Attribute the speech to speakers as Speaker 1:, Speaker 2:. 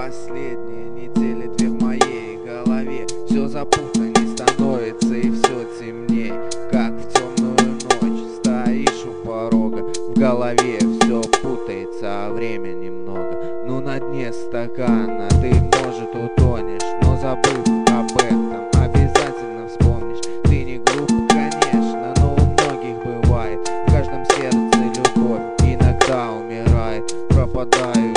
Speaker 1: Последние недели две в моей голове. Все запутано, не становится и все темней. Как в темную ночь стоишь у порога, в голове все путается, а времени много. Ну на дне стакана ты, может, утонешь, но забыв об этом, обязательно вспомнишь. Ты не глуп, конечно, но у многих бывает. В каждом сердце любовь иногда умирает. Пропадаю